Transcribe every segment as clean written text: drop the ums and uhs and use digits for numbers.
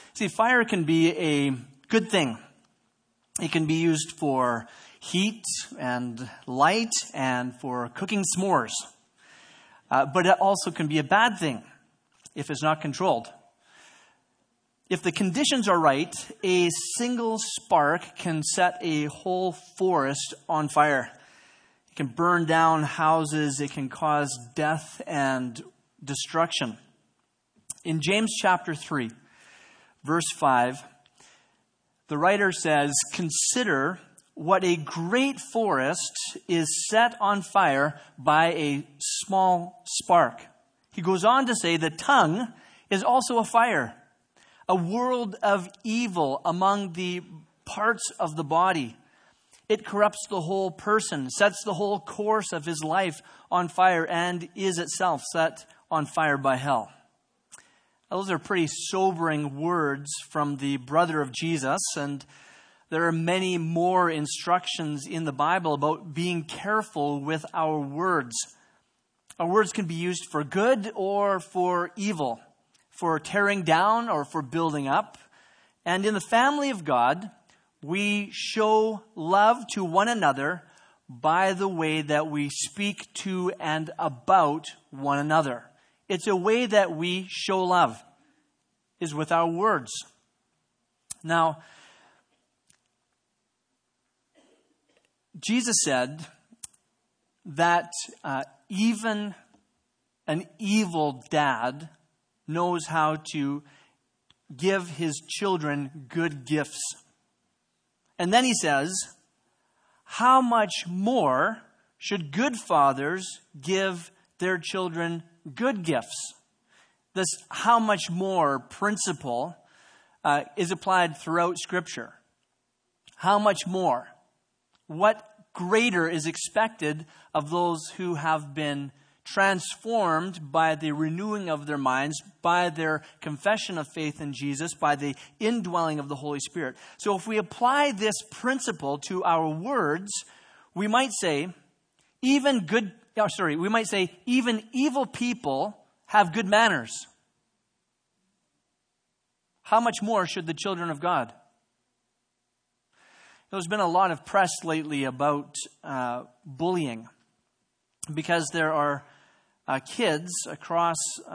See, fire can be a good thing. It can be used for heat and light and for cooking s'mores. But it also can be a bad thing if it's not controlled. If the conditions are right, a single spark can set a whole forest on fire. It can burn down houses. It can cause death and destruction. In James chapter 3, verse 5, the writer says, "Consider what a great forest is set on fire by a small spark." He goes on to say, "The tongue is also a fire, a world of evil among the parts of the body. It corrupts the whole person, sets the whole course of his life on fire, and is itself set on fire by hell." Those are pretty sobering words from the brother of Jesus, and there are many more instructions in the Bible about being careful with our words. Our words can be used for good or for evil, for tearing down or for building up. And in the family of God, we show love to one another by the way that we speak to and about one another. It's a way that we show love, is with our words. Now, Jesus said that even an evil dad knows how to give his children good gifts. And then he says, how much more should good fathers give their children good gifts? This how much more principle is applied throughout Scripture. How much more? What greater is expected of those who have been transformed by the renewing of their minds, by their confession of faith in Jesus, by the indwelling of the Holy Spirit? So if we apply this principle to our words, we might say even evil people have good manners. How much more should the children of God? There's been a lot of press lately about bullying, because there are kids across,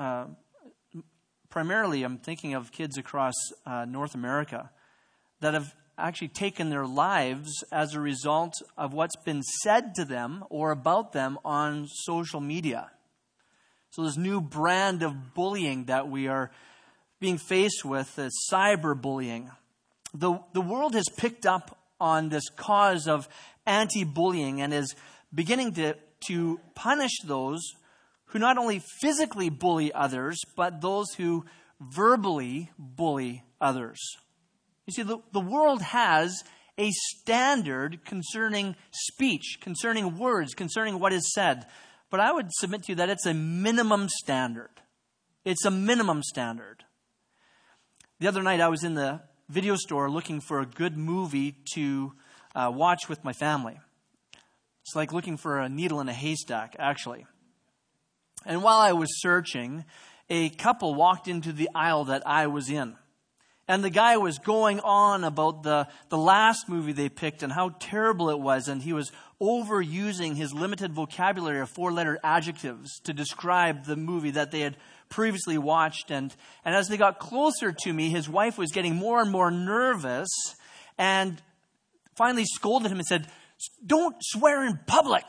primarily I'm thinking of kids across North America, that have actually taken their lives as a result of what's been said to them or about them on social media. So this new brand of bullying that we are being faced with is cyberbullying. The world has picked up on this cause of anti-bullying and is beginning to punish those who not only physically bully others, but those who verbally bully others. You see, the world has a standard concerning speech, concerning words, concerning what is said. But I would submit to you that it's a minimum standard. It's a minimum standard. The other night I was in the video store looking for a good movie to watch with my family. It's like looking for a needle in a haystack, actually. And while I was searching, a couple walked into the aisle that I was in. And the guy was going on about the last movie they picked and how terrible it was. And he was overusing his limited vocabulary of 4-letter adjectives to describe the movie that they had previously watched. And as they got closer to me, his wife was getting more and more nervous and finally scolded him and said, "Don't swear in public."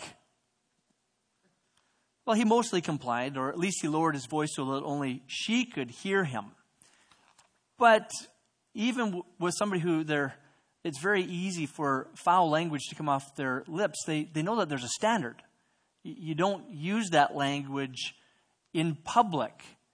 Well, he mostly complied, or at least he lowered his voice so that only she could hear him. But even with somebody who it's very easy for foul language to come off their lips, they know that there's a standard. You don't use that language in public.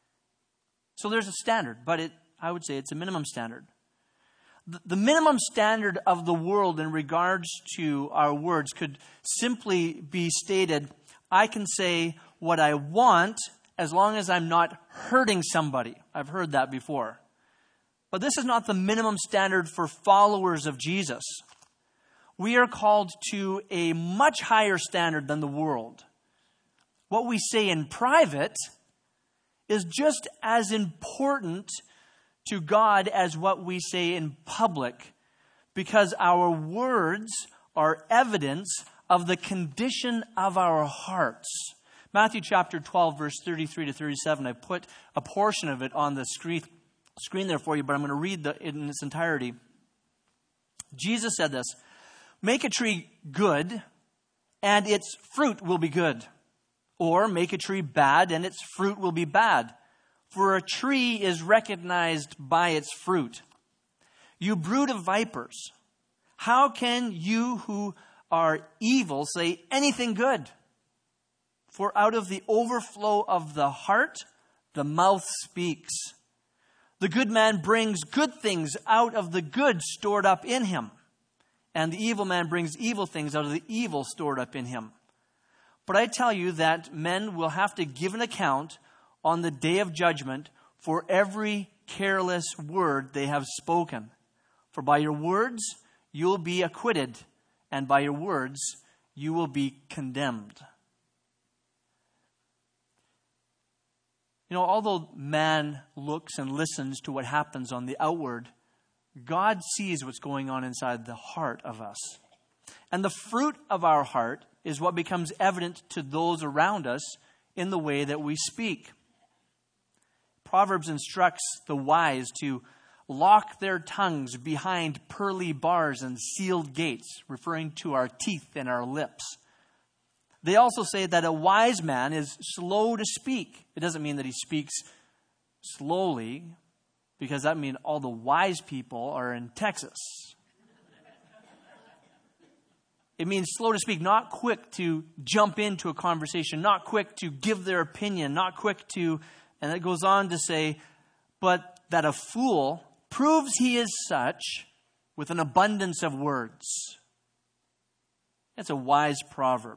So there's a standard, but I would say it's a minimum standard. The minimum standard of the world in regards to our words could simply be stated: I can say what I want as long as I'm not hurting somebody. I've heard that before. But this is not the minimum standard for followers of Jesus. We are called to a much higher standard than the world. What we say in private is just as important to God as what we say in public, because our words are evidence of the condition of our hearts. Matthew chapter 12, verse 33 to 37. I put a portion of it on the screen there for you, but I'm going to read it in its entirety. Jesus said this, "Make a tree good, and its fruit will be good. Or make a tree bad, and its fruit will be bad. For a tree is recognized by its fruit. You brood of vipers, how can you who are evil say anything good? For out of the overflow of the heart, the mouth speaks. The good man brings good things out of the good stored up in him, and the evil man brings evil things out of the evil stored up in him. But I tell you that men will have to give an account on the day of judgment for every careless word they have spoken. For by your words you will be acquitted, and by your words you will be condemned." You know, although man looks and listens to what happens on the outward, God sees what's going on inside the heart of us. And the fruit of our heart is what becomes evident to those around us in the way that we speak. Proverbs instructs the wise to lock their tongues behind pearly bars and sealed gates, referring to our teeth and our lips. They also say that a wise man is slow to speak. It doesn't mean that he speaks slowly, because that means all the wise people are in Texas. It means slow to speak, not quick to jump into a conversation, not quick to give their opinion, not quick to, and it goes on to say, but that a fool proves he is such with an abundance of words. That's a wise proverb.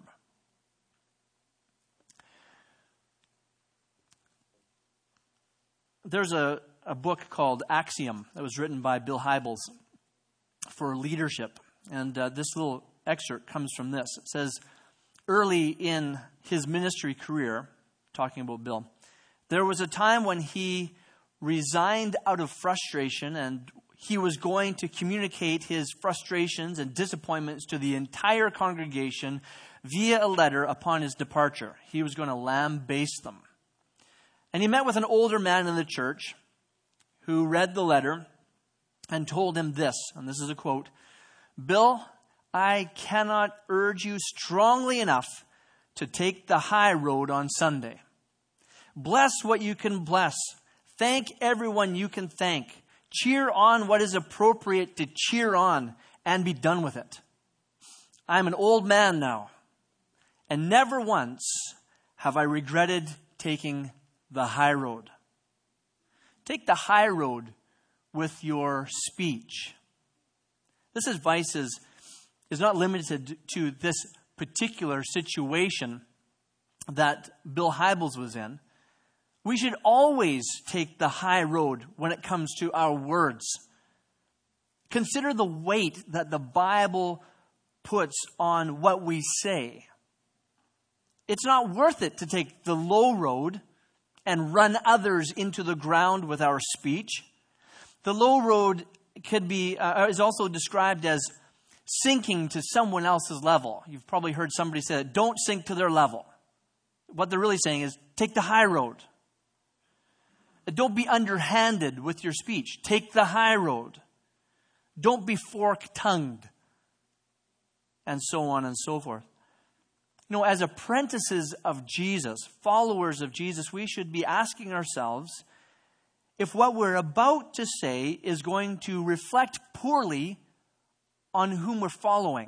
There's a book called Axiom that was written by Bill Hybels for leadership. And this little excerpt comes from this. It says, early in his ministry career, talking about Bill, there was a time when he resigned out of frustration, and he was going to communicate his frustrations and disappointments to the entire congregation via a letter upon his departure. He was going to lambaste them. And he met with an older man in the church who read the letter and told him this, and this is a quote, "Bill, I cannot urge you strongly enough to take the high road on Sunday. Bless what you can bless. Thank everyone you can thank. Cheer on what is appropriate to cheer on, and be done with it. I'm an old man now, and never once have I regretted taking the high road." Take the high road with your speech. This advice is not limited to this particular situation that Bill Hybels was in. We should always take the high road when it comes to our words. Consider the weight that the Bible puts on what we say. It's not worth it to take the low road and run others into the ground with our speech. The low road is also described as sinking to someone else's level. You've probably heard somebody say, don't sink to their level. What they're really saying is, take the high road. Don't be underhanded with your speech. Take the high road. Don't be fork-tongued. And so on and so forth. You know, as apprentices of Jesus, followers of Jesus, we should be asking ourselves if what we're about to say is going to reflect poorly on whom we're following.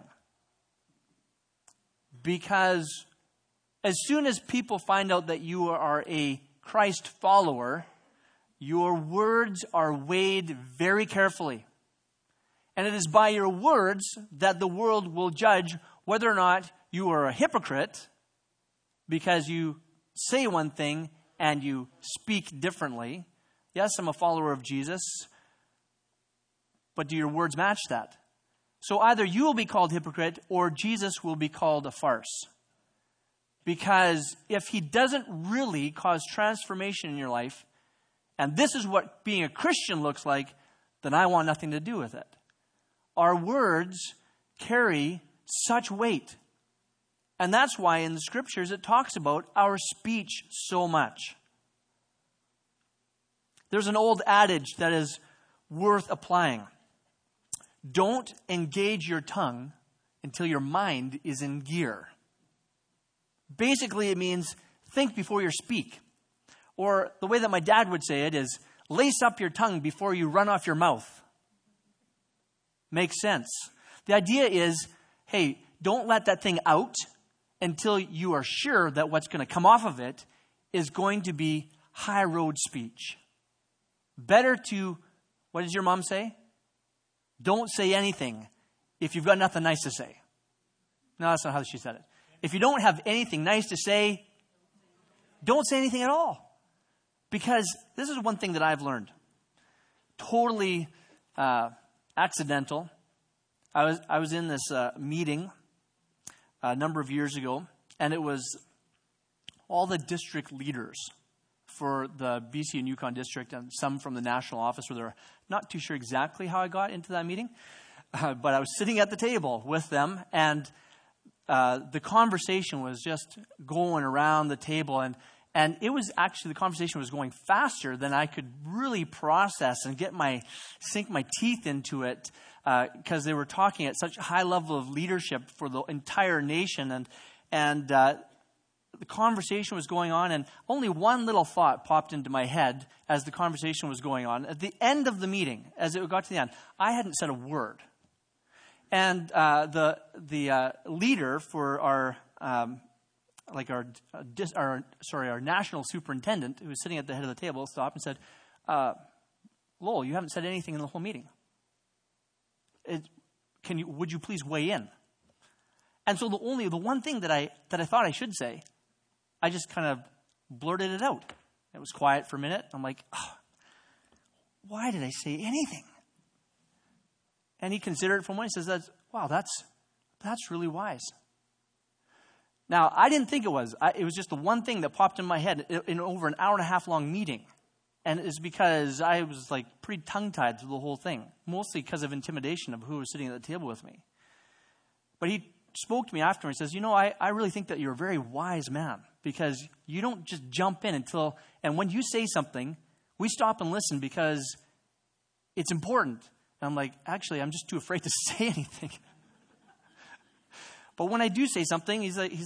Because as soon as people find out that you are a Christ follower, your words are weighed very carefully. And it is by your words that the world will judge whether or not you are a hypocrite because you say one thing and you speak differently. Yes, I'm a follower of Jesus, but do your words match that? So either you will be called hypocrite or Jesus will be called a farce. Because if he doesn't really cause transformation in your life, and this is what being a Christian looks like, then I want nothing to do with it. Our words carry such weight. And that's why in the scriptures it talks about our speech so much. There's an old adage that is worth applying. Don't engage your tongue until your mind is in gear. Basically, it means think before you speak. Or the way that my dad would say it is, lace up your tongue before you run off your mouth. Makes sense. The idea is, hey, don't let that thing out until you are sure that what's going to come off of it is going to be high road speech. Better to, what does your mom say? Don't say anything if you've got nothing nice to say. No, that's not how she said it. If you don't have anything nice to say, don't say anything at all. Because this is one thing that I've learned. Totally accidental. I was in this meeting a number of years ago, and it was all the district leaders for the BC and Yukon district, and some from the national office, where they're not too sure exactly how I got into that meeting, but I was sitting at the table with them, and the conversation was just going around the table, and it was actually, the conversation was going faster than I could really process and sink my teeth into it, because they were talking at such a high level of leadership for the entire nation, and the conversation was going on, and only one little thought popped into my head as the conversation was going on. At the end of the meeting, as it got to the end, I hadn't said a word. And the leader for our national superintendent, who was sitting at the head of the table, stopped and said, Lowell, you haven't said anything in the whole meeting. Would you please weigh in? And so the one thing that I thought I should say, I just kind of blurted it out. It was quiet for a minute. I'm like, why did I say anything? And he considered it for a moment. He says, wow, that's really wise. Now, I didn't think it was. It was just the one thing that popped in my head in over an hour and a half long meeting. And it's because I was like pretty tongue-tied through the whole thing, mostly because of intimidation of who was sitting at the table with me. But he spoke to me after and says, I really think that you're a very wise man, because you don't just jump in and when you say something, we stop and listen because it's important. And I'm like, actually, I'm just too afraid to say anything. But when I do say something, he's like,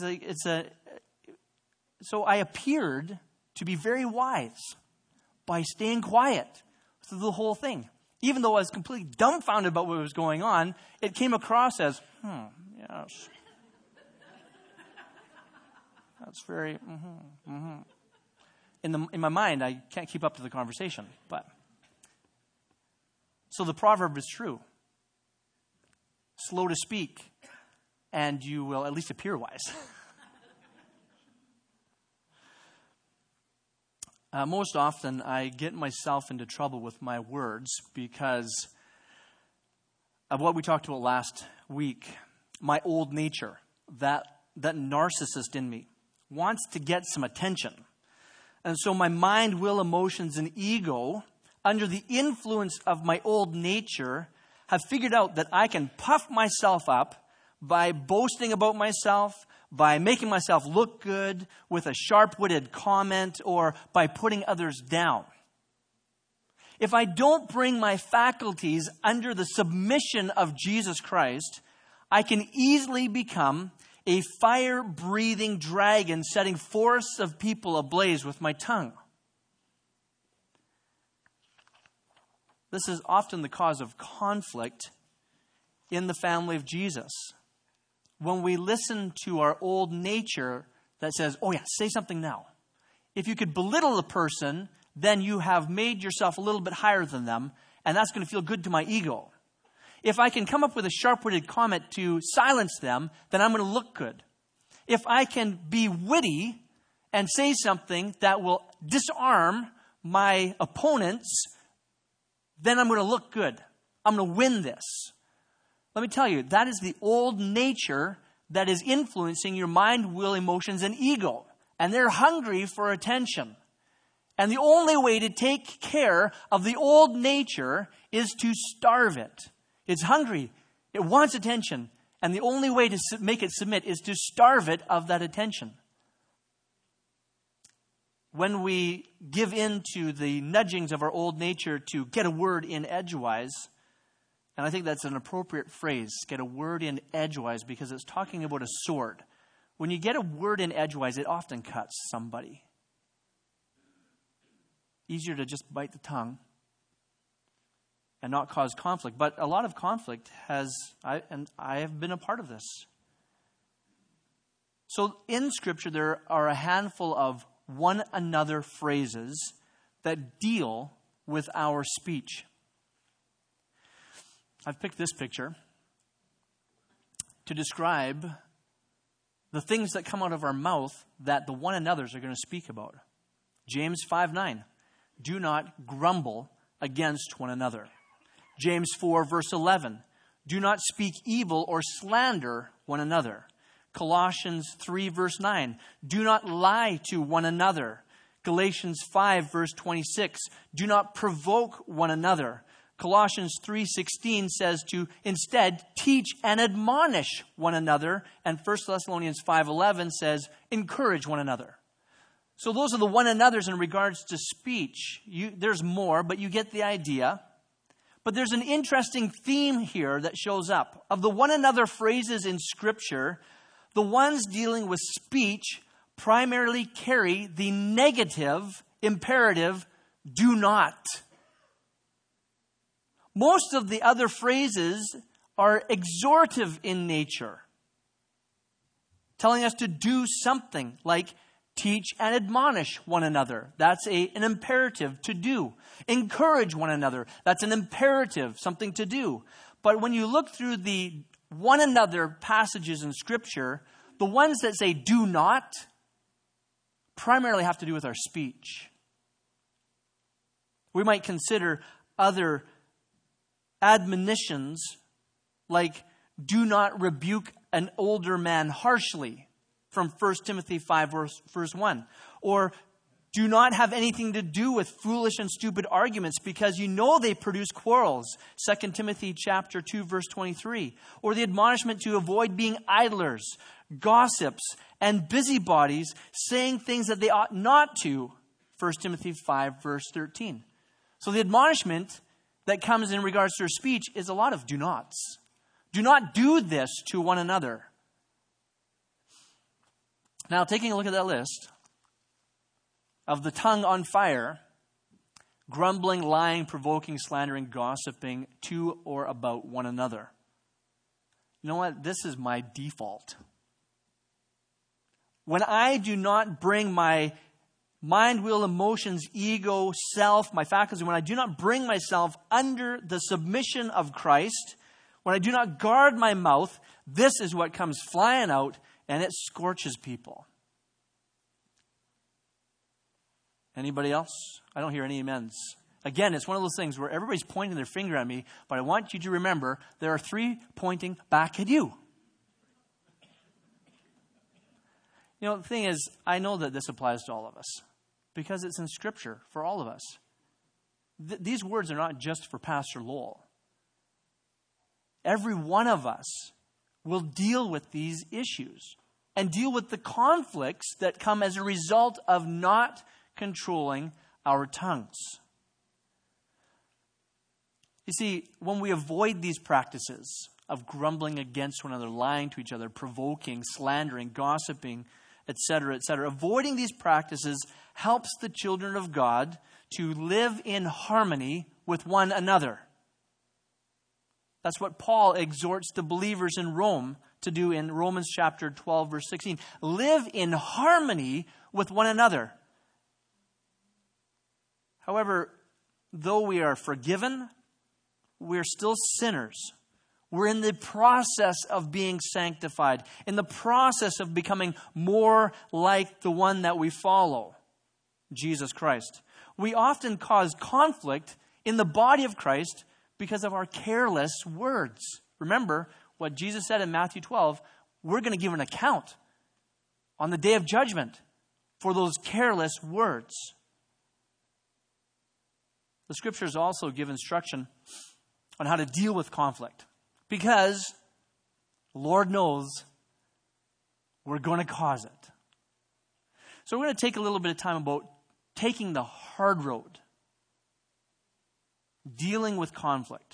so I appeared to be very wise by staying quiet through the whole thing. Even though I was completely dumbfounded about what was going on, it came across as, yes. That's very, In my mind, I can't keep up to the conversation. But so the proverb is true. Slow to speak, and you will at least appear wise. Most often, I get myself into trouble with my words because of what we talked about last week. My old nature, that narcissist in me, wants to get some attention. And so my mind, will, emotions, and ego, under the influence of my old nature, have figured out that I can puff myself up by boasting about myself, by making myself look good with a sharp-witted comment, or by putting others down. If I don't bring my faculties under the submission of Jesus Christ, I can easily become a fire-breathing dragon setting forests of people ablaze with my tongue. This is often the cause of conflict in the family of Jesus. When we listen to our old nature that says, oh yeah, say something now. If you could belittle the person, then you have made yourself a little bit higher than them, and that's going to feel good to my ego. If I can come up with a sharp-witted comment to silence them, then I'm going to look good. If I can be witty and say something that will disarm my opponents, then I'm going to look good. I'm going to win this. Let me tell you, that is the old nature that is influencing your mind, will, emotions, and ego. And they're hungry for attention. And the only way to take care of the old nature is to starve it. It's hungry. It wants attention. And the only way to make it submit is to starve it of that attention. When we give in to the nudgings of our old nature to get a word in edgewise, and I think that's an appropriate phrase, get a word in edgewise, because it's talking about a sword. When you get a word in edgewise, it often cuts somebody. Easier to just bite the tongue and not cause conflict. But a lot of conflict I have been a part of this. So in Scripture, there are a handful of one another phrases that deal with our speech. I've picked this picture to describe the things that come out of our mouth that the one another's are going to speak about. James 5:9, do not grumble against one another. James 4 verse 11, do not speak evil or slander one another. Colossians 3 verse 9, do not lie to one another. Galatians 5 verse 26, do not provoke one another. Colossians 3:16 says to instead teach and admonish one another. And 1 Thessalonians 5:11 says encourage one another. So those are the one another's in regards to speech. There's more, but you get the idea. But there's an interesting theme here that shows up. Of the one another phrases in Scripture, the ones dealing with speech primarily carry the negative imperative, do not. Most of the other phrases are exhortative in nature, telling us to do something like teach and admonish one another. That's an imperative to do. Encourage one another. That's an imperative, something to do. But when you look through the one another passages in Scripture, the ones that say do not primarily have to do with our speech. We might consider other admonitions like do not rebuke an older man harshly from 1 Timothy 5 verse 1. Or do not have anything to do with foolish and stupid arguments because you know they produce quarrels. 2 Timothy chapter 2 verse 23. Or the admonishment to avoid being idlers, gossips, and busybodies, saying things that they ought not to. 1 Timothy 5 verse 13. So the admonishment that comes in regards to our speech is a lot of do nots. Do not do this to one another. Now, taking a look at that list of the tongue on fire, grumbling, lying, provoking, slandering, gossiping to or about one another. You know what? This is my default. When I do not bring my mind, will, emotions, ego, self, my faculties, when I do not bring myself under the submission of Christ, when I do not guard my mouth, this is what comes flying out, and it scorches people. Anybody else? I don't hear any amens. Again, it's one of those things where everybody's pointing their finger at me, but I want you to remember there are three pointing back at you. You know, the thing is, I know that this applies to all of us because it's in Scripture for all of us. These words are not just for Pastor Lowell. Every one of us will deal with these issues and deal with the conflicts that come as a result of not controlling our tongues. You see, when we avoid these practices of grumbling against one another, lying to each other, provoking, slandering, gossiping, etc., avoiding these practices helps the children of God to live in harmony with one another. That's what Paul exhorts the believers in Rome to do in Romans chapter 12, verse 16. Live in harmony with one another. However, though we are forgiven, we're still sinners. We're in the process of being sanctified, in the process of becoming more like the one that we follow, Jesus Christ. We often cause conflict in the body of Christ because of our careless words. Remember what Jesus said in Matthew 12, we're going to give an account on the day of judgment for those careless words. the scriptures also give instruction on how to deal with conflict. Because the Lord knows we're going to cause it. So we're going to take a little bit of time about taking the hard road, dealing with conflict.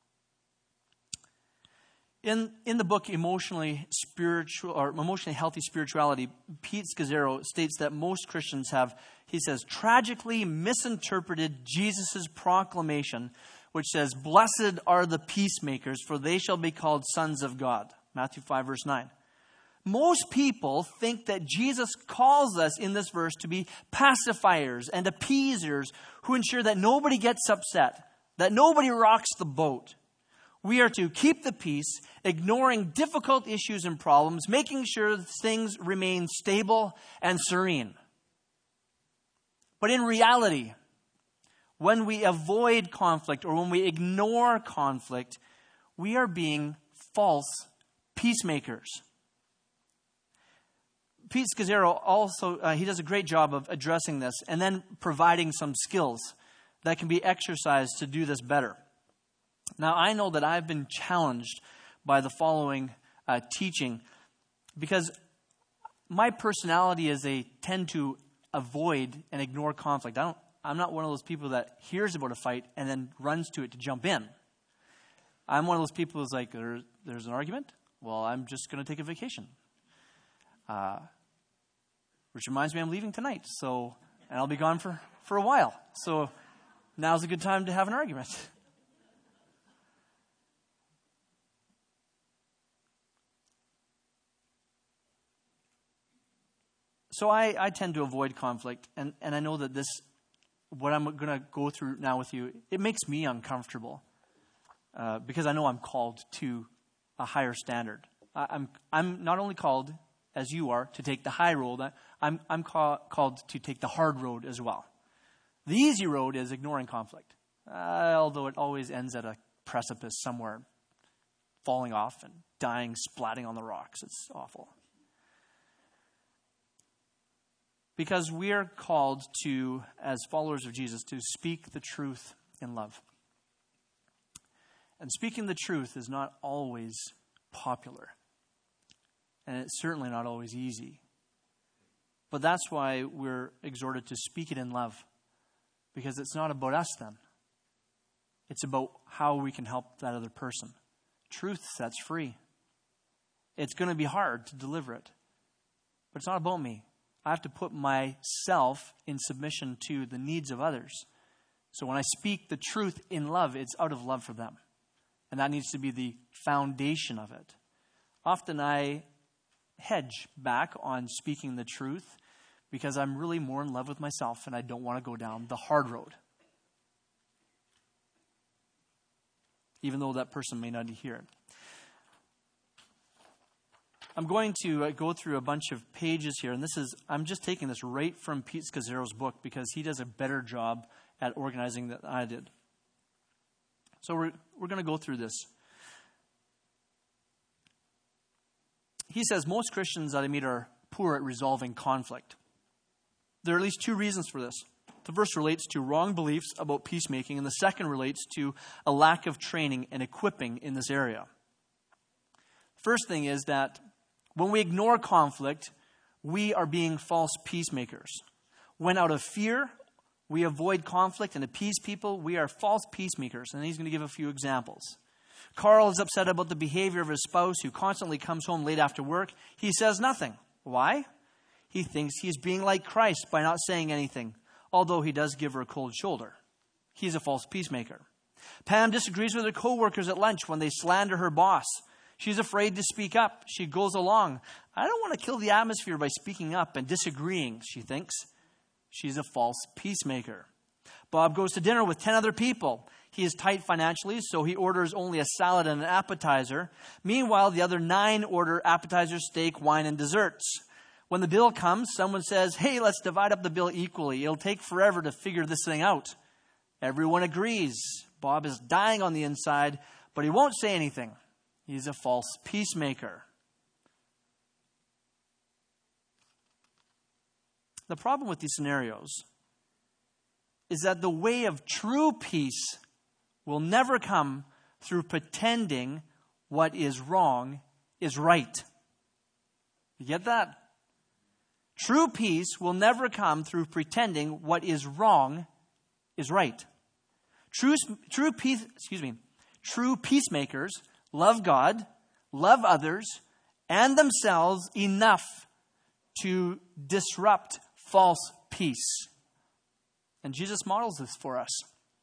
In the book Emotionally Healthy Spirituality, Pete Scazzero states that most Christians have, he says, tragically misinterpreted Jesus' proclamation, which says, "Blessed are the peacemakers, for they shall be called sons of God." Matthew 5, verse 9. Most people think that Jesus calls us in this verse to be pacifiers and appeasers who ensure that nobody gets upset, that nobody rocks the boat. We are to keep the peace, ignoring difficult issues and problems, making sure things remain stable and serene. But in reality, when we avoid conflict or when we ignore conflict, we are being false peacemakers. Pete Scazzero also, he does a great job of addressing this and then providing some skills that can be exercised to do this better. Now, I know that I've been challenged by the following teaching because my personality is I tend to avoid and ignore conflict. I'm not one of those people that hears about a fight and then runs to it to jump in. I'm one of those people who's like, there's an argument? Well, I'm just going to take a vacation. Which reminds me I'm leaving tonight, and I'll be gone for a while. So now's a good time to have an argument. So I tend to avoid conflict, and I know that what I'm going to go through now with you, it makes me uncomfortable because I know I'm called to a higher standard. I'm not only called, as you are, to take the high road, I'm called to take the hard road as well. The easy road is ignoring conflict, although it always ends at a precipice somewhere, falling off and dying, splatting on the rocks. It's awful. Because we are called to, as followers of Jesus, to speak the truth in love. And speaking the truth is not always popular. And it's certainly not always easy. But that's why we're exhorted to speak it in love. Because it's not about us then. It's about how we can help that other person. Truth sets free. It's going to be hard to deliver it. But it's not about me. I have to put myself in submission to the needs of others. So when I speak the truth in love, it's out of love for them. And that needs to be the foundation of it. Often I hedge back on speaking the truth because I'm really more in love with myself and I don't want to go down the hard road. Even though that person may not hear it. I'm going to go through a bunch of pages here, and I'm just taking this right from Pete Scazzero's book because he does a better job at organizing than I did. So we're going to go through this. He says most Christians that I meet are poor at resolving conflict. There are at least two reasons for this. The first relates to wrong beliefs about peacemaking, and the second relates to a lack of training and equipping in this area. First thing is that when we ignore conflict, we are being false peacemakers. When out of fear, we avoid conflict and appease people, we are false peacemakers. And he's going to give a few examples. Carl is upset about the behavior of his spouse who constantly comes home late after work. He says nothing. Why? He thinks he's being like Christ by not saying anything, although he does give her a cold shoulder. He's a false peacemaker. Pam disagrees with her coworkers at lunch when they slander her boss. She's afraid to speak up. She goes along. I don't want to kill the atmosphere by speaking up and disagreeing, she thinks. She's a false peacemaker. Bob goes to dinner with 10 other people. He is tight financially, so he orders only a salad and an appetizer. Meanwhile, the other 9 order appetizers, steak, wine, and desserts. When the bill comes, someone says, hey, let's divide up the bill equally. It'll take forever to figure this thing out. Everyone agrees. Bob is dying on the inside, but he won't say anything. He's a false peacemaker. The problem with these scenarios is that the way of true peace will never come through pretending what is wrong is right. You get that? True peace will never come through pretending what is wrong is right. True peacemakers love God, love others, and themselves enough to disrupt false peace. And Jesus models this for us.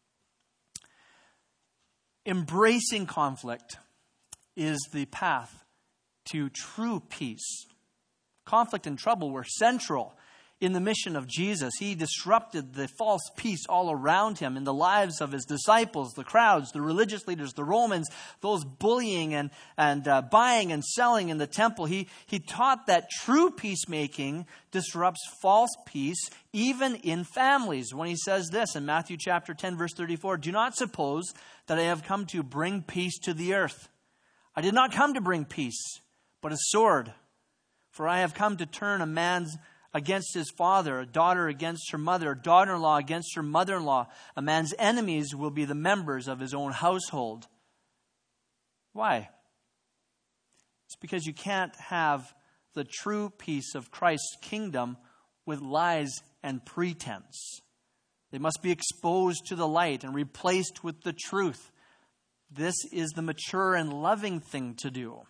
Embracing conflict is the path to true peace. Conflict and trouble were central in the mission of Jesus. He disrupted the false peace all around him in the lives of his disciples, the crowds, the religious leaders, the Romans, those bullying and buying and selling in the temple. He taught that true peacemaking disrupts false peace even in families. When he says this in Matthew chapter 10, verse 34, "Do not suppose that I have come to bring peace to the earth. I did not come to bring peace, but a sword. For I have come to turn a man against his father, a daughter against her mother, a daughter-in-law against her mother-in-law. A man's enemies will be the members of his own household." Why? It's because you can't have the true peace of Christ's kingdom with lies and pretense. They must be exposed to the light and replaced with the truth. This is the mature and loving thing to do.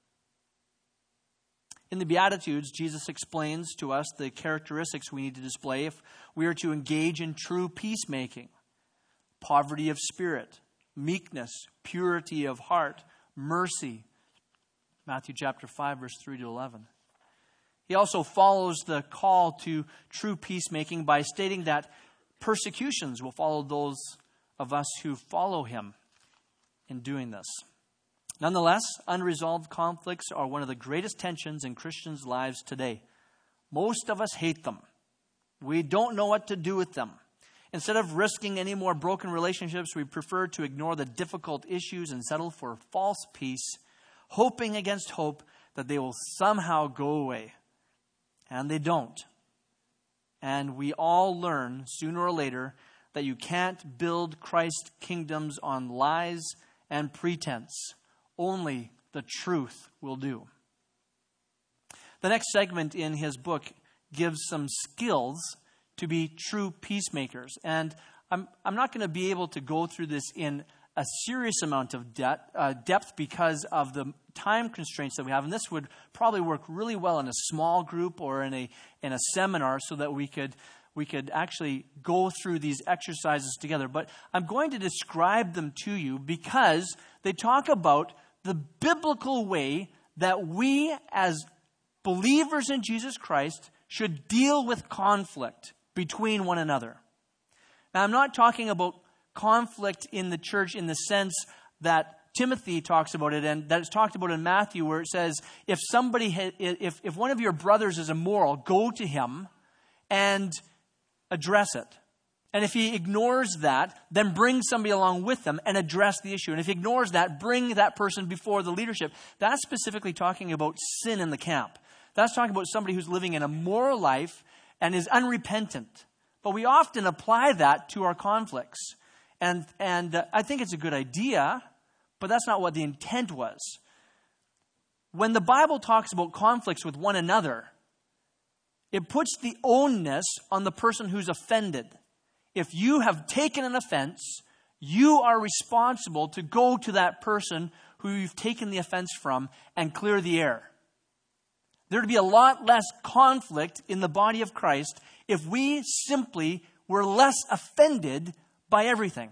In the Beatitudes, Jesus explains to us the characteristics we need to display if we are to engage in true peacemaking. Poverty of spirit, meekness, purity of heart, mercy. Matthew chapter 5, verse 3 to 11. He also follows the call to true peacemaking by stating that persecutions will follow those of us who follow him in doing this. Nonetheless, unresolved conflicts are one of the greatest tensions in Christians' lives today. Most of us hate them. We don't know what to do with them. Instead of risking any more broken relationships, we prefer to ignore the difficult issues and settle for false peace, hoping against hope that they will somehow go away. And they don't. And we all learn sooner or later that you can't build Christ's kingdoms on lies and pretense. Only the truth will do. The next segment in his book gives some skills to be true peacemakers. And I'm not going to be able to go through this in a serious amount of depth because of the time constraints that we have. And this would probably work really well in a small group or in a seminar so that we could actually go through these exercises together. But I'm going to describe them to you because they talk about the biblical way that we as believers in Jesus Christ should deal with conflict between one another. Now, I'm not talking about conflict in the church in the sense that Timothy talks about it and that it's talked about in Matthew, where it says, if one of your brothers is immoral, go to him and address it. And if he ignores that, then bring somebody along with them and address the issue. And if he ignores that, bring that person before the leadership. That's specifically talking about sin in the camp. That's talking about somebody who's living an immoral life and is unrepentant. But we often apply that to our conflicts. And I think it's a good idea, but that's not what the intent was. When the Bible talks about conflicts with one another, it puts the onus on the person who's offended. If you have taken an offense, you are responsible to go to that person who you've taken the offense from and clear the air. There would be a lot less conflict in the body of Christ if we simply were less offended by everything.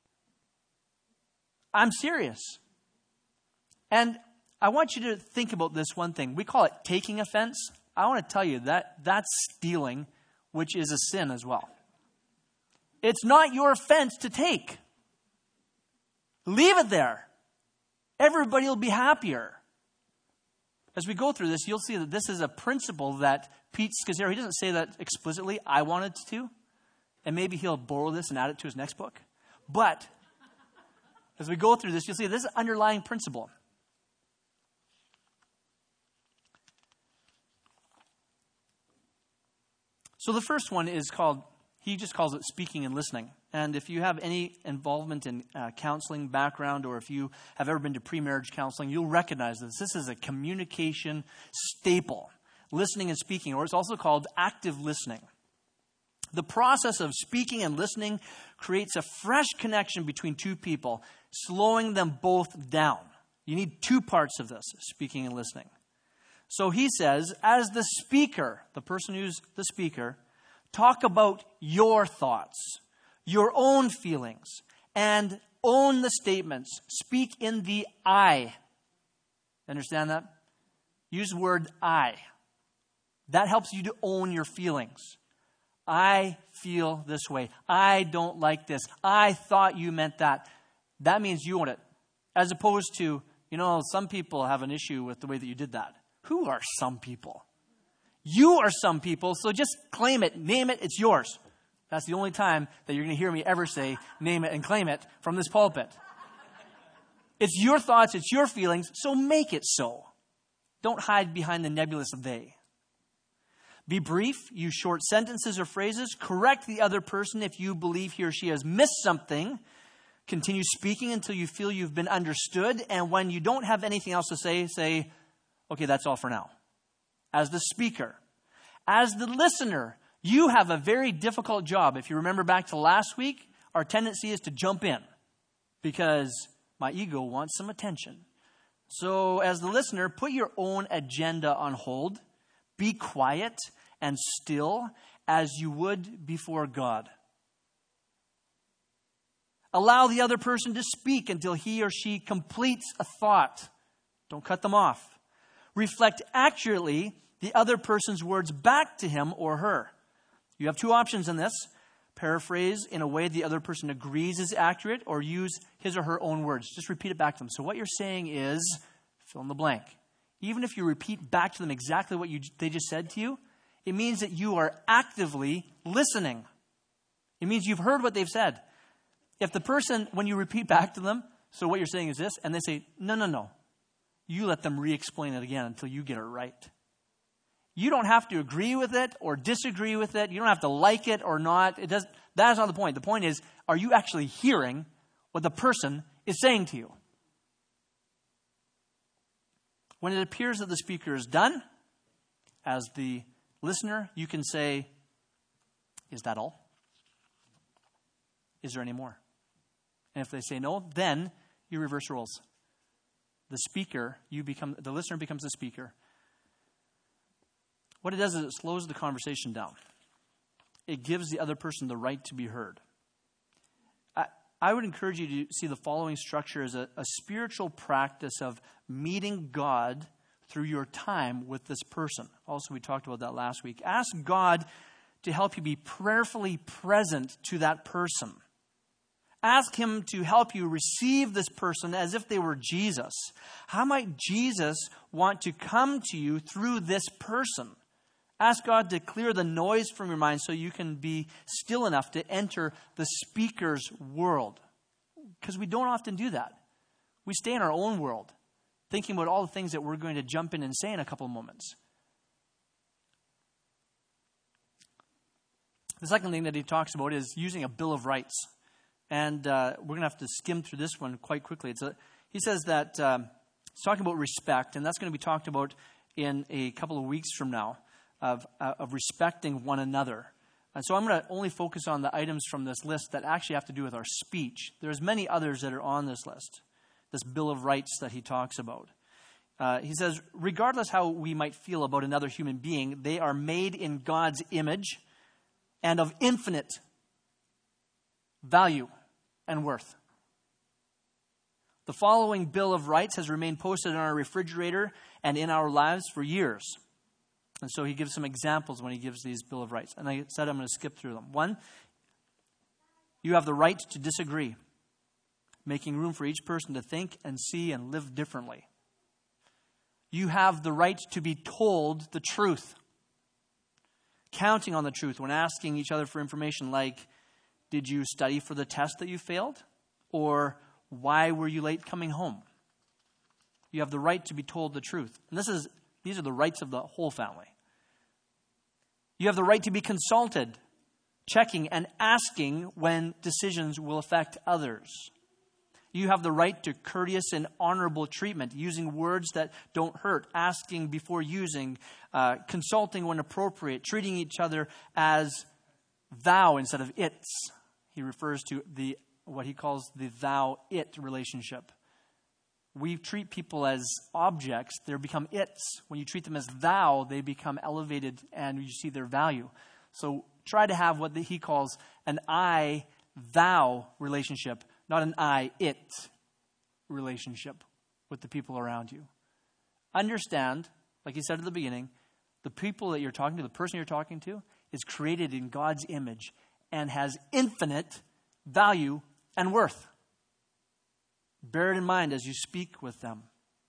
I'm serious. And I want you to think about this one thing. We call it taking offense. I want to tell you that that's stealing, which is a sin as well. It's not your offense to take. Leave it there. Everybody will be happier. As we go through this, you'll see that this is a principle that Pete Scazzero, he doesn't say that explicitly. I wanted to. And maybe he'll borrow this and add it to his next book. But as we go through this, you'll see this is an underlying principle. So the first one is called He just calls it speaking and listening. And if you have any involvement in counseling background, or if you have ever been to pre-marriage counseling, you'll recognize this. This is a communication staple, listening and speaking, or it's also called active listening. The process of speaking and listening creates a fresh connection between two people, slowing them both down. You need two parts of this, speaking and listening. So he says, as the speaker, the person who's the speaker, talk about your thoughts, your own feelings, and own the statements. Speak in the I. Understand that? Use the word I. That helps you to own your feelings. I feel this way. I don't like this. I thought you meant that. That means you own it. As opposed to, some people have an issue with the way that you did that. Who are some people? You are some people, so just claim it, name it, it's yours. That's the only time that you're going to hear me ever say, name it and claim it from this pulpit. It's your thoughts, it's your feelings, so make it so. Don't hide behind the nebulous they. Be brief, use short sentences or phrases, correct the other person if you believe he or she has missed something. Continue speaking until you feel you've been understood, and when you don't have anything else to say, okay, that's all for now. As the speaker. As the listener, you have a very difficult job. If you remember back to last week, our tendency is to jump in because my ego wants some attention. So as the listener, put your own agenda on hold. Be quiet and still as you would before God. Allow the other person to speak until he or she completes a thought. Don't cut them off. Reflect accurately the other person's words back to him or her. You have two options in this. Paraphrase in a way the other person agrees is accurate, or use his or her own words. Just repeat it back to them. So what you're saying is, fill in the blank. Even if you repeat back to them exactly what they just said to you, it means that you are actively listening. It means you've heard what they've said. If the person, when you repeat back to them, so what you're saying is this, and they say, no, you let them re-explain it again until you get it right. You don't have to agree with it or disagree with it. You don't have to like it or not. That is not the point. The point is, are you actually hearing what the person is saying to you? When it appears that the speaker is done, as the listener, you can say, is that all? Is there any more? And if they say no, then you reverse roles. The listener becomes the speaker. What it does is it slows the conversation down. It gives the other person the right to be heard. I would encourage you to see the following structure as a spiritual practice of meeting God through your time with this person. Also, we talked about that last week. Ask God to help you be prayerfully present to that person. Ask him to help you receive this person as if they were Jesus. How might Jesus want to come to you through this person? Ask God to clear the noise from your mind so you can be still enough to enter the speaker's world. Because we don't often do that. We stay in our own world, thinking about all the things that we're going to jump in and say in a couple of moments. The second thing that he talks about is using a Bill of Rights. And we're going to have to skim through this one quite quickly. He says that he's talking about respect, and that's going to be talked about in a couple of weeks from now, of respecting one another. And so I'm going to only focus on the items from this list that actually have to do with our speech. There's many others that are on this list, this Bill of Rights that he talks about. He says, regardless how we might feel about another human being, they are made in God's image and of infinite value and worth. The following Bill of Rights has remained posted on our refrigerator and in our lives for years. And so he gives some examples when he gives these Bill of Rights. And I said I'm going to skip through them. 1, you have the right to disagree, making room for each person to think and see and live differently. You have the right to be told the truth, counting on the truth when asking each other for information like, did you study for the test that you failed? Or why were you late coming home? You have the right to be told the truth. And these are the rights of the whole family. You have the right to be consulted, checking and asking when decisions will affect others. You have the right to courteous and honorable treatment, using words that don't hurt, asking before using, consulting when appropriate, treating each other as thou instead of its. He refers to what he calls the thou-it relationship. We treat people as objects, they become its. When you treat them as thou, they become elevated and you see their value. So try to have what he calls an I-thou relationship, not an I-it relationship with the people around you. Understand, like he said at the beginning, the people that you're talking to, the person you're talking to, is created in God's image and has infinite value and worth. Bear it in mind as you speak with them.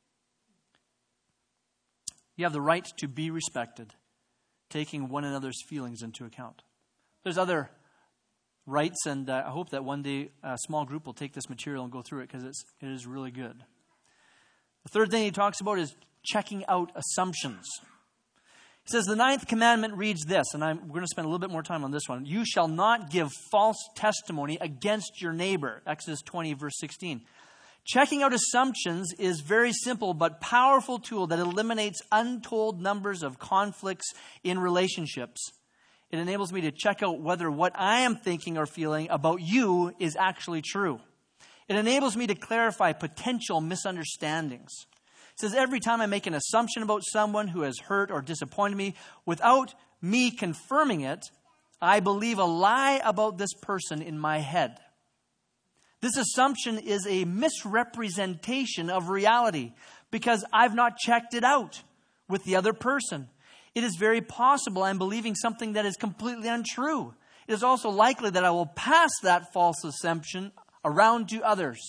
You have the right to be respected, taking one another's feelings into account. There's other rights, and I hope that one day a small group will take this material and go through it because it is really good. The third thing he talks about is checking out assumptions. He says the 9th commandment reads this, and we're going to spend a little bit more time on this one. You shall not give false testimony against your neighbor. Exodus 20, verse 16. Checking out assumptions is very simple but powerful tool that eliminates untold numbers of conflicts in relationships. It enables me to check out whether what I am thinking or feeling about you is actually true. It enables me to clarify potential misunderstandings. It says every time I make an assumption about someone who has hurt or disappointed me, without me confirming it, I believe a lie about this person in my head. This assumption is a misrepresentation of reality because I've not checked it out with the other person. It is very possible I'm believing something that is completely untrue. It is also likely that I will pass that false assumption around to others.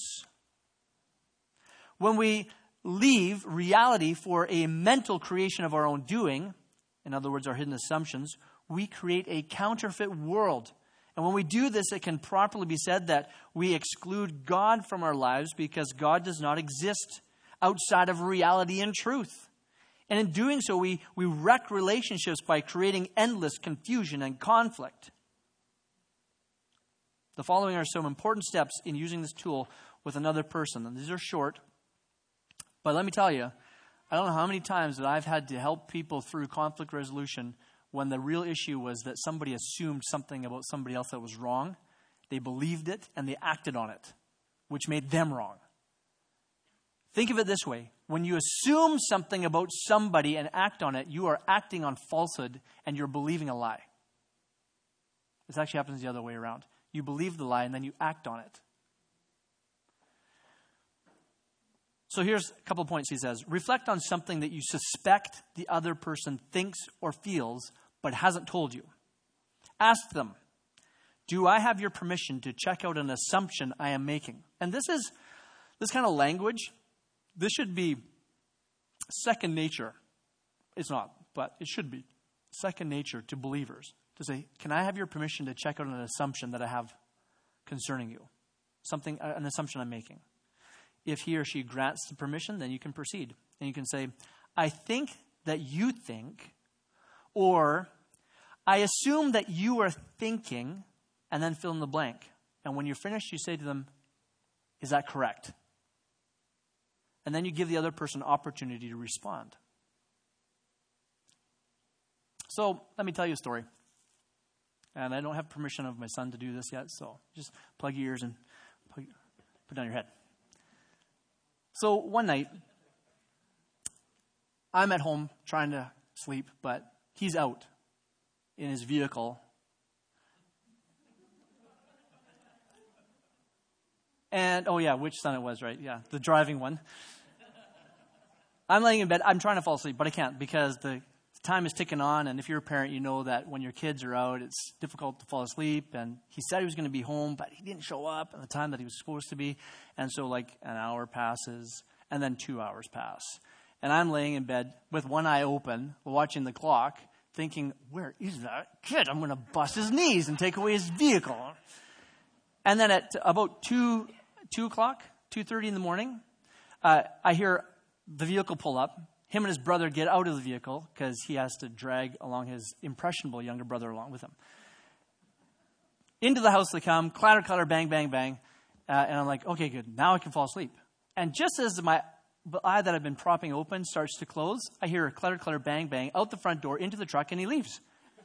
When we leave reality for a mental creation of our own doing, in other words, our hidden assumptions, we create a counterfeit world. And when we do this, it can properly be said that we exclude God from our lives because God does not exist outside of reality and truth. And in doing so, we wreck relationships by creating endless confusion and conflict. The following are some important steps in using this tool with another person. And these are short, but let me tell you, I don't know how many times that I've had to help people through conflict resolution when the real issue was that somebody assumed something about somebody else that was wrong. They believed it and they acted on it, which made them wrong. Think of it this way. When you assume something about somebody and act on it, you are acting on falsehood and you're believing a lie. This actually happens the other way around. You believe the lie and then you act on it. So here's a couple of points he says. Reflect on something that you suspect the other person thinks or feels but hasn't told you. Ask them, do I have your permission to check out an assumption I am making? And this kind of language, this should be second nature. It's not, but it should be second nature to believers. To say, can I have your permission to check out an assumption that I have concerning you? An assumption I'm making. If he or she grants the permission, then you can proceed. And you can say, I think that you think, or I assume that you are thinking, and then fill in the blank. And when you're finished, you say to them, is that correct? And then you give the other person opportunity to respond. So let me tell you a story. And I don't have permission of my son to do this yet, so just plug your ears and put down your head. So one night, I'm at home trying to sleep, but he's out in his vehicle. And, oh yeah, which son it was, right? Yeah, the driving one. I'm laying in bed. I'm trying to fall asleep, but I can't because the time is ticking on. And if you're a parent, you know that when your kids are out, it's difficult to fall asleep. And he said he was going to be home, but he didn't show up at the time that he was supposed to be. And so like an hour passes and then 2 hours pass. And I'm laying in bed with one eye open, watching the clock, thinking, where is that kid? I'm going to bust his knees and take away his vehicle. And then at about 2 o'clock, 2:30 in the morning, I hear the vehicle pull up. Him and his brother get out of the vehicle because he has to drag along his impressionable younger brother along with him. Into the house they come, clatter, clatter, bang, bang, bang. And I'm like, okay, good. Now I can fall asleep. And just as my eye that I've been propping open starts to close, I hear a clatter, clatter, bang, bang, out the front door, into the truck, and he leaves.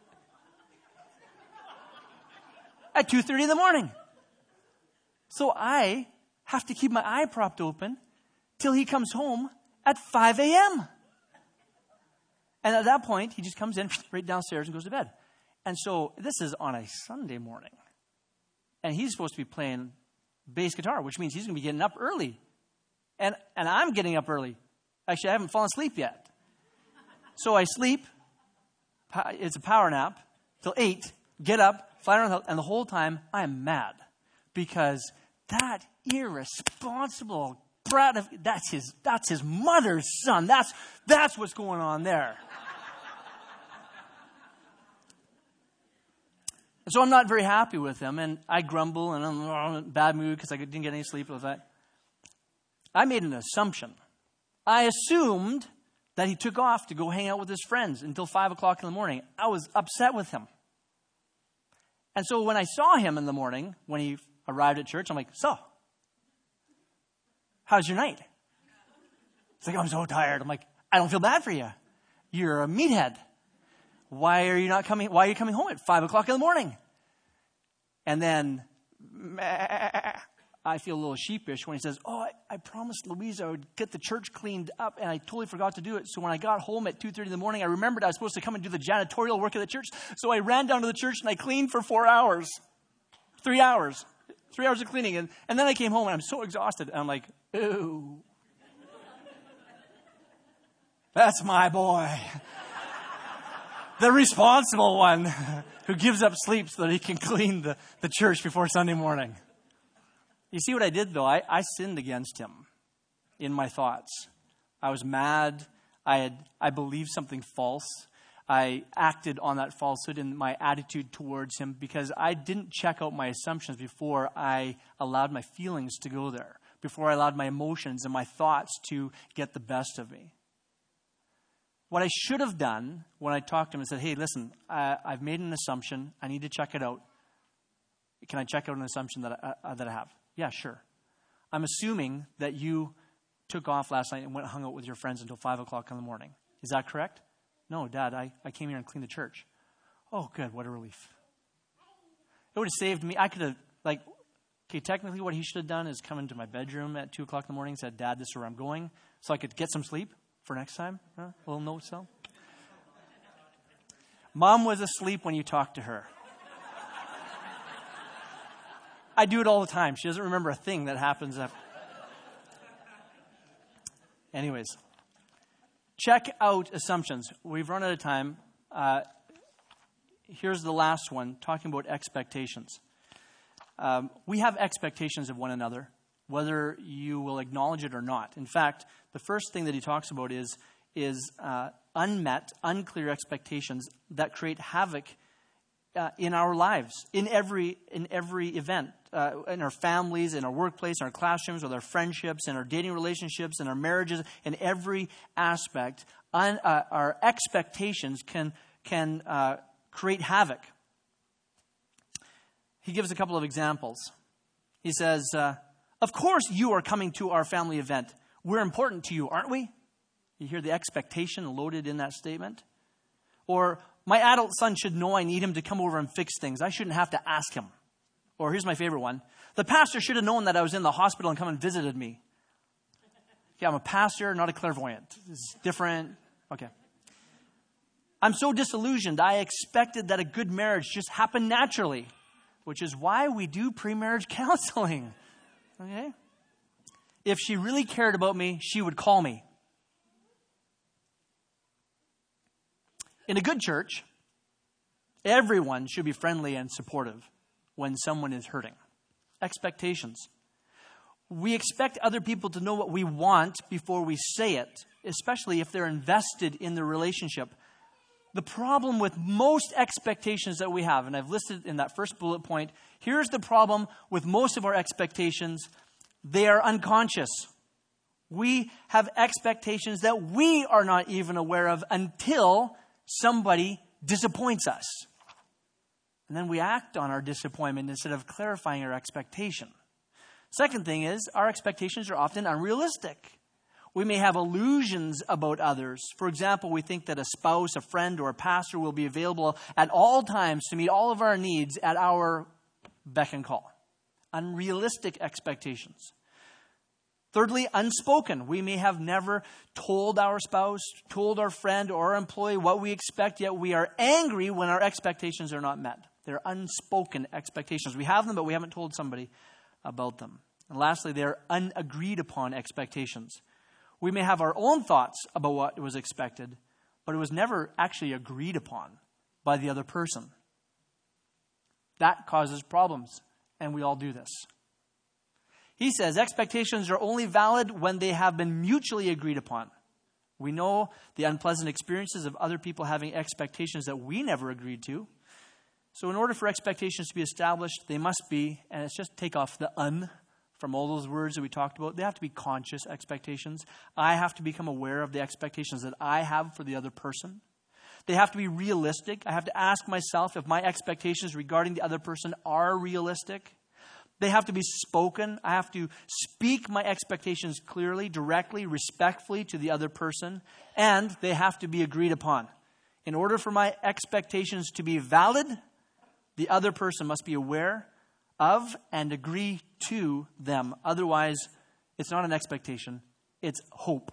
At 2:30 in the morning. So I have to keep my eye propped open till he comes home at 5 a.m. And at that point, he just comes in right downstairs and goes to bed. And so this is on a Sunday morning. And he's supposed to be playing bass guitar, which means he's going to be getting up early. And I'm getting up early. Actually, I haven't fallen asleep yet. So I sleep. It's a power nap till 8. Get up, fly around the house, and the whole time I am mad. Because that irresponsible brat of, that's his mother's son. That's what's going on there. So I'm not very happy with him, and I grumble, and I'm in a bad mood because I didn't get any sleep with that. I made an assumption. I assumed that he took off to go hang out with his friends until 5 o'clock in the morning. I was upset with him. And so when I saw him in the morning, when he arrived at church, I'm like, so, how's your night? He's like, I'm so tired. I'm like, I don't feel bad for you. You're a meathead. Why are you coming home at 5 o'clock in the morning? And then I feel a little sheepish when he says, I promised Louise I would get the church cleaned up, and I totally forgot to do it. So when I got home at 2:30 in the morning, I remembered I was supposed to come and do the janitorial work at the church. So I ran down to the church and I cleaned for 4 hours. 3 hours. 3 hours of cleaning. And then I came home and I'm so exhausted. And I'm like, ooh. That's my boy. The responsible one who gives up sleep so that he can clean the church before Sunday morning. You see what I did, though? I sinned against him in my thoughts. I was mad. I believed something false. I acted on that falsehood in my attitude towards him because I didn't check out my assumptions before I allowed my feelings to go there, before I allowed my emotions and my thoughts to get the best of me. What I should have done when I talked to him and said, hey, listen, I've made an assumption. I need to check it out. Can I check out an assumption that I have? Yeah, sure. I'm assuming that you took off last night and went and hung out with your friends until 5 o'clock in the morning. Is that correct? No, Dad, I came here and cleaned the church. Oh, good. What a relief. It would have saved me. I could have, technically what he should have done is come into my bedroom at 2 o'clock in the morning and said, Dad, this is where I'm going, so I could get some sleep for next time. A little note cell. Mom was asleep when you talked to her. I do it all the time. She doesn't remember a thing that happens after. Anyways, check out assumptions. We've run out of time. Here's the last one, talking about expectations. We have expectations of one another, whether you will acknowledge it or not. In fact, the first thing that he talks about is unmet, unclear expectations that create havoc in our lives, in every event, in our families, in our workplace, in our classrooms, with our friendships, in our dating relationships, in our marriages, in every aspect. Our expectations can create havoc. He gives a couple of examples. He says, of course you are coming to our family event. We're important to you, aren't we? You hear the expectation loaded in that statement? Or, my adult son should know I need him to come over and fix things. I shouldn't have to ask him. Or here's my favorite one. The pastor should have known that I was in the hospital and come and visited me. Yeah, I'm a pastor, not a clairvoyant. It's different. Okay. I'm so disillusioned. I expected that a good marriage just happened naturally, which is why we do pre-marriage counseling. Okay? If she really cared about me, she would call me. In a good church, everyone should be friendly and supportive when someone is hurting. Expectations. We expect other people to know what we want before we say it, especially if they're invested in the relationship. The problem with most expectations that we have, and I've listed in that first bullet point, here's the problem with most of our expectations. They are unconscious. We have expectations that we are not even aware of until somebody disappoints us. And then we act on our disappointment instead of clarifying our expectation. Second thing is, our expectations are often unrealistic. We may have illusions about others. For example, we think that a spouse, a friend, or a pastor will be available at all times to meet all of our needs at our beck and call. Unrealistic expectations. Thirdly, unspoken. We may have never told our spouse, told our friend or our employee what we expect, yet we are angry when our expectations are not met. They're unspoken expectations. We have them, but we haven't told somebody about them. And lastly, they're unagreed upon expectations. We may have our own thoughts about what was expected, but it was never actually agreed upon by the other person. That causes problems, and we all do this. He says expectations are only valid when they have been mutually agreed upon. We know the unpleasant experiences of other people having expectations that we never agreed to. So in order for expectations to be established, they must be, and it's just take off the "un" from all those words that we talked about. They have to be conscious expectations. I have to become aware of the expectations that I have for the other person. They have to be realistic. I have to ask myself if my expectations regarding the other person are realistic. They have to be spoken. I have to speak my expectations clearly, directly, respectfully to the other person. And they have to be agreed upon. In order for my expectations to be valid, the other person must be aware of and agree to them. Otherwise, it's not an expectation, it's hope.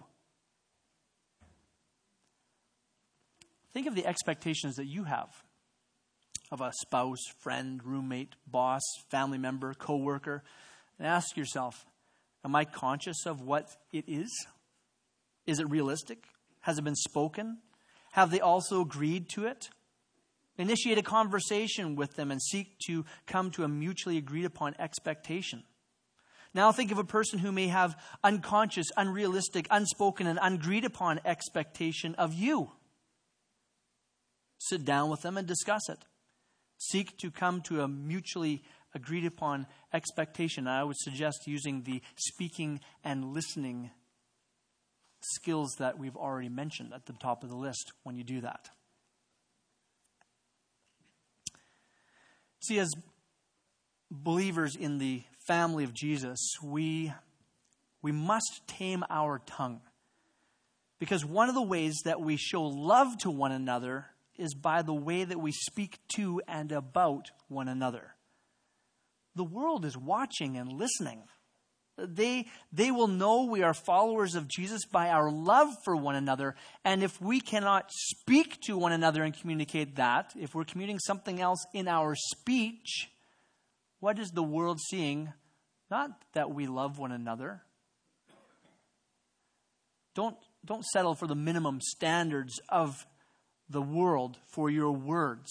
Think of the expectations that you have of a spouse, friend, roommate, boss, family member, coworker, and ask yourself, am I conscious of what it is? Is it realistic? Has it been spoken? Have they also agreed to it? Initiate a conversation with them and seek to come to a mutually agreed upon expectation. Now think of a person who may have unconscious, unrealistic, unspoken, and unagreed upon expectation of you. Sit down with them and discuss it. Seek to come to a mutually agreed upon expectation. I would suggest using the speaking and listening skills that we've already mentioned at the top of the list when you do that. See, as believers in the family of Jesus, we must tame our tongue. Because one of the ways that we show love to one another is by the way that we speak to and about one another. The world is watching and listening. They will know we are followers of Jesus by our love for one another. And if we cannot speak to one another and communicate that, if we're communicating something else in our speech, what is the world seeing? Not that we love one another. Don't settle for the minimum standards of the world for your words.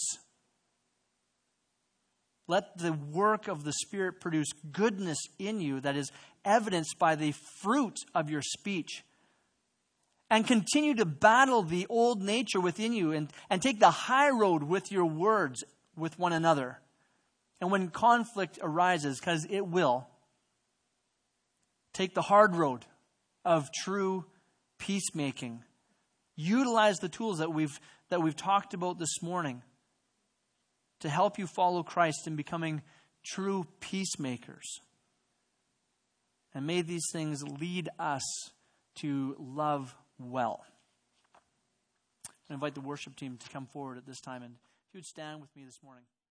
Let the work of the Spirit produce goodness in you that is evidenced by the fruit of your speech. And continue to battle the old nature within you and take the high road with your words with one another. And when conflict arises, because it will, take the hard road of true peacemaking. Utilize the tools that we've talked about this morning to help you follow Christ in becoming true peacemakers. And may these things lead us to love well. I invite the worship team to come forward at this time, and if you would stand with me this morning.